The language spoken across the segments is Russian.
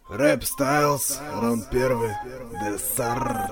Рэп Стайлз, раунд первый, Десар.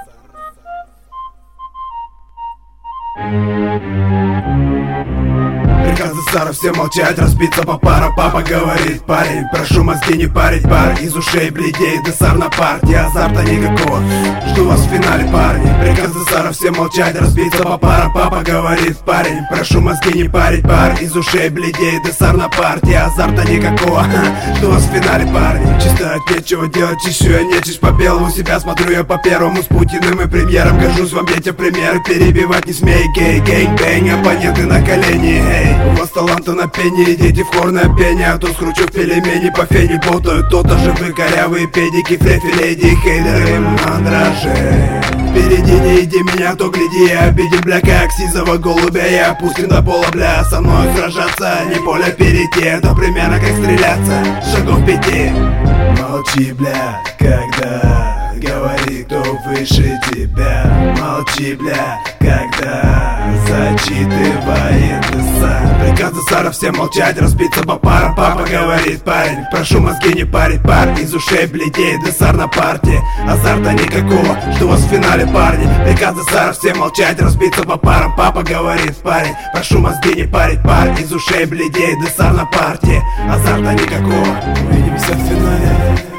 Приказ Десара всем молчать, разбиться по парам. Папа говорит: парень, прошу мозги не парить, пар из ушей бледеет. Десар на партии, азарта никакого, жду вас в финале, парни. Приказ Десара всем молчать, разбиться по парам. Папа говорит: парень, прошу мозги не парить, пар из ушей бледеет. Десар на партии, азарта никакого, жду вас в финале, парни. Чисто от нечего делать, чищу я нечисть по белому. Себя смотрю я по первому, с Путиным и премьером. Горжусь вам, эти примеры, перебивать не смей. Гей, гэнг-бэнг, оппоненты на колени, эй. У вас таланты на пение, идите в хорное пение. А то скручу в пельмени, по фене болтают. То-то же вы корявые педики, флефи, леди, хейтеры, мандражи. Впереди не иди меня, то гляди, я обидим, бля, как сизого голубя. Я опустим до пола, бля, со мной сражаться, не поле перейти. Это примерно как стреляться, шагов 5. Молчи, бля, когда говорит, кто выше тебя. Молчи, бля, когда зачитывает Десар. Приказ Десара всем молчать, разбиться по парам. Папа говорит: парень, прошу мозги не парить, пар из ушей бледеет. Десар на партии, азарта никакого, жду вас в финале, парни. Приказ Десара всем молчать, разбиться по парам. Папа говорит: парень, прошу мозги не парить, пар из ушей бледеет. Десар на партии, азарта никакого, увидимся в финале.